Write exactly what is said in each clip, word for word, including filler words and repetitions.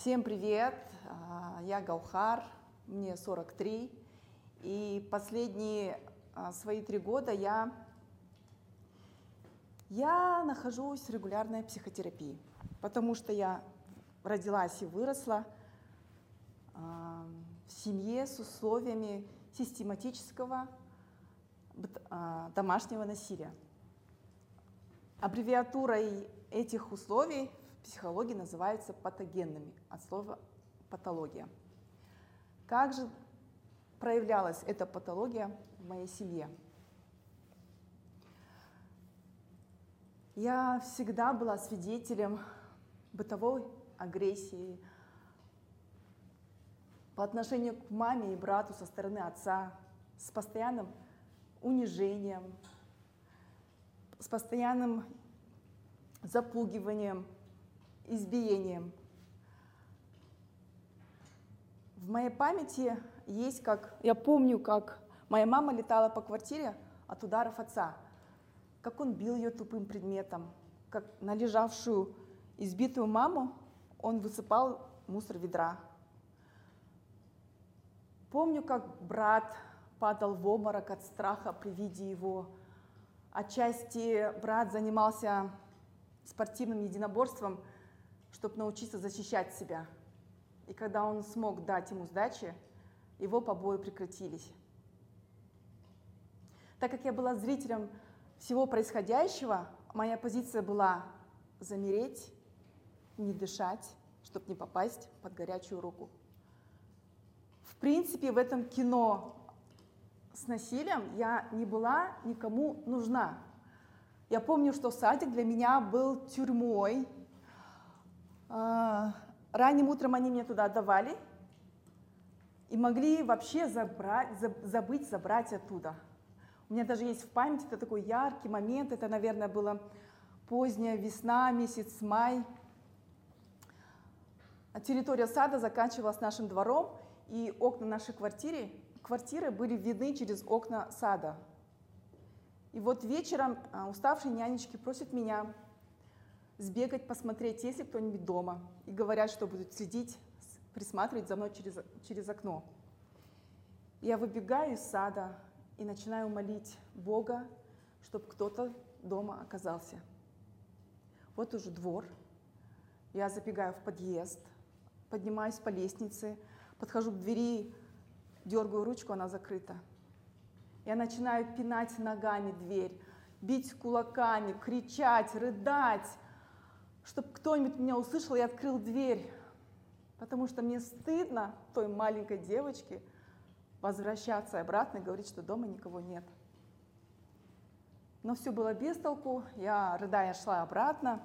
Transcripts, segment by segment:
Всем привет! А, Я Гаухар, мне сорок три, и последние а, свои три года я, я нахожусь в регулярной психотерапии, потому что я родилась и выросла а, в семье с условиями систематического быт- а, домашнего насилия. Аббревиатурой этих условий в психологии называются патогенными, от слова патология. Как же проявлялась эта патология в моей семье? Я всегда была свидетелем бытовой агрессии по отношению к маме и брату со стороны отца, с постоянным унижением, с постоянным запугиванием, избиением. В моей памяти есть, как я помню, как моя мама летала по квартире от ударов отца, как он бил ее тупым предметом, как на лежавшую избитую маму он высыпал мусор ведра. Помню, как брат падал в обморок от страха при виде его. Отчасти брат занимался спортивным единоборством, чтобы научиться защищать себя. И когда он смог дать ему сдачи, его побои прекратились. Так как я была зрителем всего происходящего, моя позиция была замереть, не дышать, чтобы не попасть под горячую руку. В принципе, в этом кино с насилием я не была никому нужна. Я помню, что садик для меня был тюрьмой. Ранним утром они меня туда отдавали и могли вообще забрать, забыть забрать оттуда. У меня даже есть в памяти это такой яркий момент. Это, наверное, была поздняя весна, месяц май. Территория сада заканчивалась нашим двором, и окна нашей квартиры, квартиры были видны через окна сада. И вот вечером уставшие нянечки просят меня сбегать, посмотреть, есть ли кто-нибудь дома. И говорят, что будут следить, присматривать за мной через, через окно. Я выбегаю из сада и начинаю молить Бога, чтобы кто-то дома оказался. Вот уже двор. Я забегаю в подъезд, поднимаюсь по лестнице, подхожу к двери, дергаю ручку, она закрыта. Я начинаю пинать ногами дверь, бить кулаками, кричать, рыдать, чтобы кто-нибудь меня услышал и открыл дверь. Потому что мне стыдно той маленькой девочке возвращаться обратно и говорить, что дома никого нет. Но все было без толку. Я, рыдая, шла обратно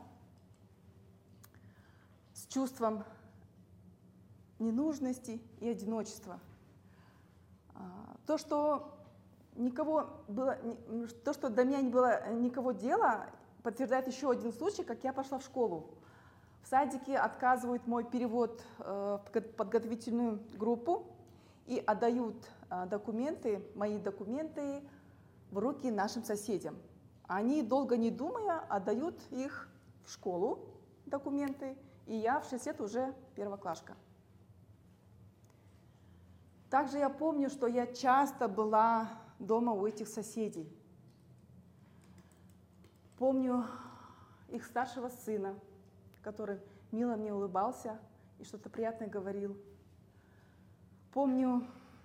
с чувством ненужности и одиночества. То, что никого было, то, что до меня не было никого дела, подтверждает еще один случай, как я пошла в школу. В садике отказывают мой перевод в подготовительную группу и отдают документы, мои документы в руки нашим соседям. Они, долго не думая, отдают их в школу, документы, и я в шесть лет уже первоклашка. Также я помню, что я часто была дома у этих соседей. Помню их старшего сына, который мило мне улыбался и что-то приятное говорил. Помню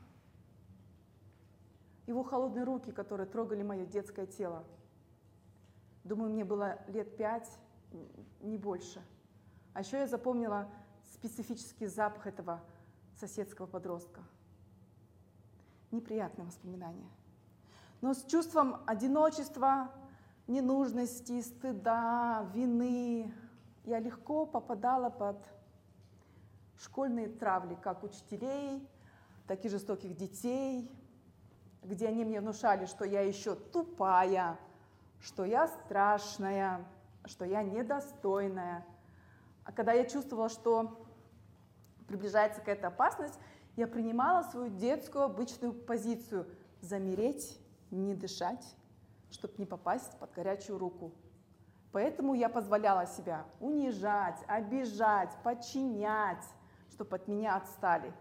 его холодные руки, которые трогали мое детское тело. Думаю, мне было лет пять, не больше. А еще я запомнила специфический запах этого соседского подростка. Неприятные воспоминания. Но с чувством одиночества, ненужности, стыда, вины я легко попадала под школьные травли, как учителей, так и жестоких детей, где они мне внушали, что я еще тупая, что я страшная, что я недостойная. А когда я чувствовала, что приближается какая-то опасность, я принимала свою детскую обычную позицию – замереть, не дышать, чтобы не попасть под горячую руку. Поэтому я позволяла себя унижать, обижать, подчинять, чтобы от меня отстали.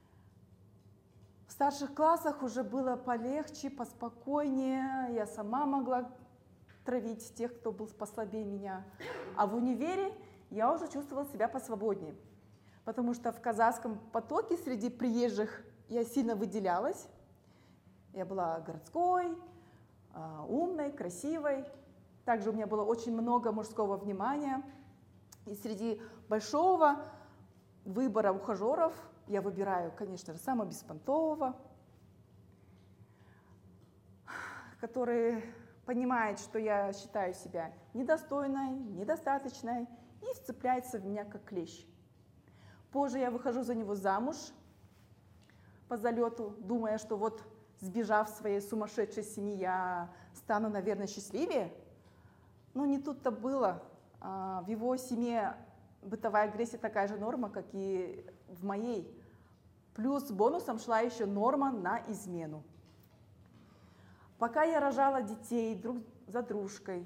В старших классах уже было полегче, поспокойнее, я сама могла травить тех, кто был послабее меня. А в универе я уже чувствовала себя посвободнее, потому что в казахском потоке среди приезжих я сильно выделялась. Я была городской, умной, красивой. Также у меня было очень много мужского внимания. И среди большого выбора ухажеров я выбираю, конечно же, самого беспонтового, который понимает, что я считаю себя недостойной, недостаточной и вцепляется в меня как клещ. Позже я выхожу за него замуж по залету, думая, что вот сбежав в своей сумасшедшей семьи, я стану, наверное, счастливее. Но не тут-то было. В его семье бытовая агрессия такая же норма, как и в моей. Плюс бонусом шла еще норма на измену. Пока я рожала детей друг за дружкой,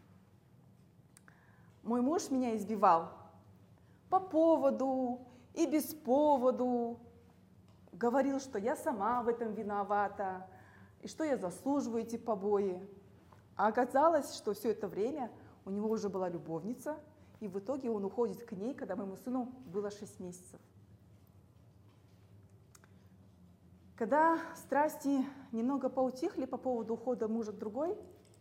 мой муж меня избивал по поводу и без поводу. Говорил, что я сама в этом виновата, и что я заслуживаю эти побои. А оказалось, что все это время у него уже была любовница, и в итоге он уходит к ней, когда моему сыну было шесть месяцев. Когда страсти немного поутихли по поводу ухода мужа к другой,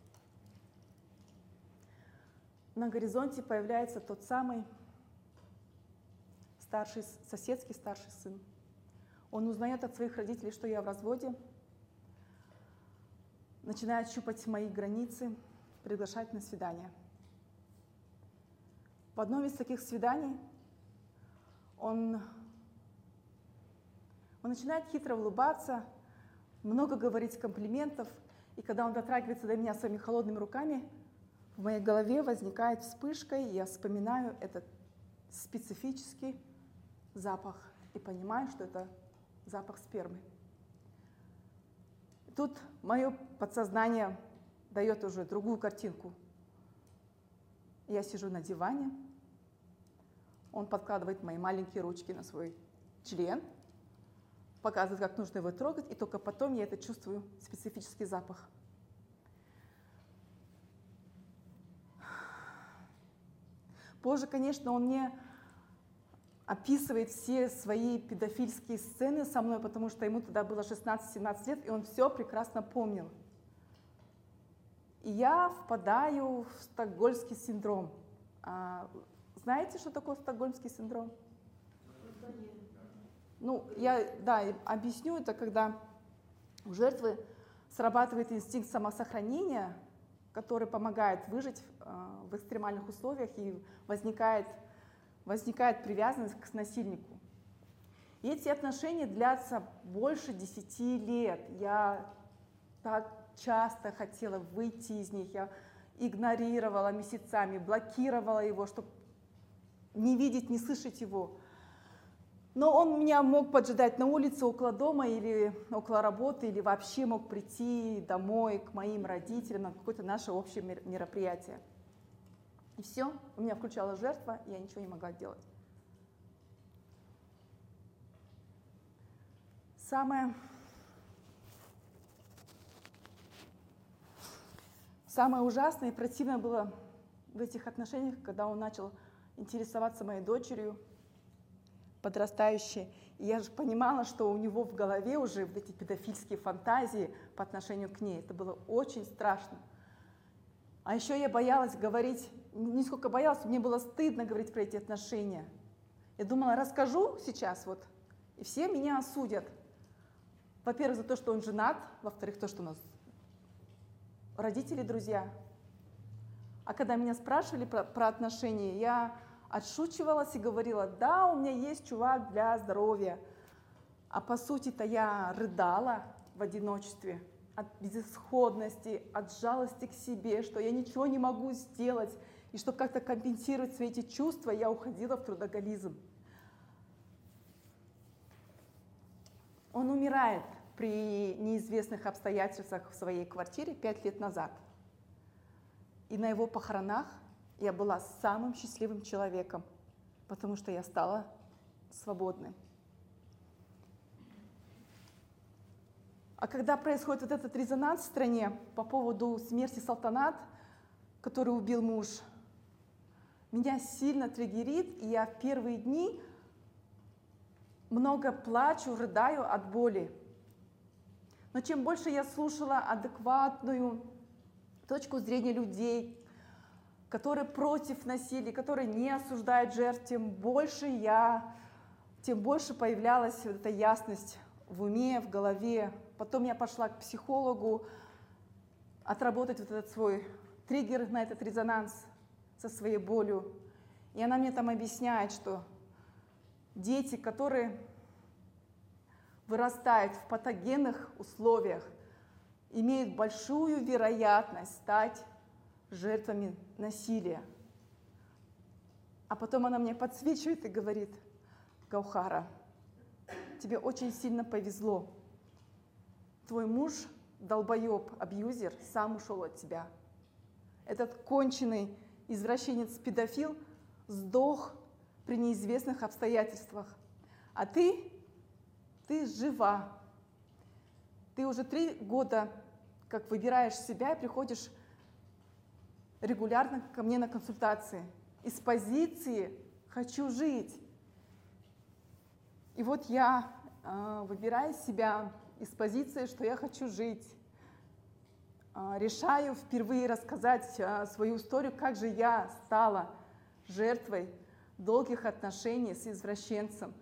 на горизонте появляется тот самый старший, соседский старший сын. Он узнает от своих родителей, что я в разводе, начинает щупать мои границы, приглашать на свидание. В одном из таких свиданий он, он начинает хитро улыбаться, много говорить комплиментов, и когда он дотрагивается до меня своими холодными руками, в моей голове возникает вспышка, и я вспоминаю этот специфический запах и понимаю, что это запах спермы. Тут мое подсознание дает уже другую картинку. Я сижу на диване, он подкладывает мои маленькие ручки на свой член, показывает, как нужно его трогать, и только потом я это чувствую, специфический запах. Позже, конечно, он мне описывает все свои педофильские сцены со мной, потому что ему тогда было шестнадцать-семнадцать лет, и он все прекрасно помнил. И я впадаю в стокгольмский синдром. А, знаете, что такое стокгольмский синдром? Ну, я, да, объясню, это когда у жертвы срабатывает инстинкт самосохранения, который помогает выжить в экстремальных условиях, и возникает, возникает привязанность к насильнику. И эти отношения длятся больше десяти лет. Я так часто хотела выйти из них, я игнорировала месяцами, блокировала его, чтобы не видеть, не слышать его. Но он меня мог поджидать на улице, около дома или около работы, или вообще мог прийти домой к моим родителям на какое-то наше общее мероприятие. И все, у меня включалась жертва, и я ничего не могла делать. Самое, самое ужасное и противное было в этих отношениях, когда он начал интересоваться моей дочерью, подрастающей. И я же понимала, что у него в голове уже вот эти педофильские фантазии по отношению к ней. Это было очень страшно. А еще я боялась говорить, не сколько боялась, мне было стыдно говорить про эти отношения. Я думала, расскажу сейчас, вот, и все меня осудят. Во-первых, за то, что он женат, во-вторых, то, что у нас родители, друзья. А когда меня спрашивали про, про отношения, я отшучивалась и говорила, да, у меня есть чувак для здоровья. А по сути-то я рыдала в одиночестве от безысходности, от жалости к себе, что я ничего не могу сделать. И чтобы как-то компенсировать свои эти чувства, я уходила в трудоголизм. Он умирает при неизвестных обстоятельствах в своей квартире пять лет назад. И на его похоронах я была самым счастливым человеком, потому что я стала свободны. А когда происходит вот этот резонанс в стране по поводу смерти Салтанат, который убил муж, меня сильно триггерит, и я в первые дни много плачу, рыдаю от боли. Но чем больше я слушала адекватную точку зрения людей, которые против насилия, которые не осуждают жертв, тем больше я, тем больше появлялась вот эта ясность в уме, в голове. Потом я пошла к психологу отработать вот этот свой триггер на этот резонанс со своей болью. И она мне там объясняет, что дети, которые вырастают в патогенных условиях, имеют большую вероятность стать жертвами насилия. А потом она мне подсвечивает и говорит: Гаухара, тебе очень сильно повезло. Твой муж, долбоеб, абьюзер, сам ушел от тебя. Этот конченый извращенец-педофил сдох при неизвестных обстоятельствах. А ты, ты жива. Ты уже три года как выбираешь себя и приходишь регулярно ко мне на консультации. Из позиции «хочу жить». И вот я э, выбираю себя из позиции, что я хочу жить. Э, решаю впервые рассказать э, свою историю, как же я стала жертвой долгих отношений с извращенцем,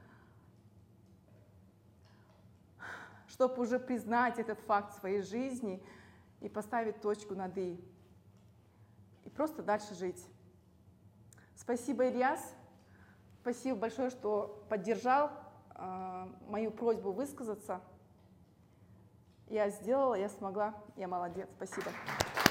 чтобы уже признать этот факт в своей жизни и поставить точку над «и». И просто дальше жить. Спасибо, Ильяс. Спасибо большое, что поддержал э, мою просьбу высказаться. Я сделала, я смогла, я молодец. Спасибо.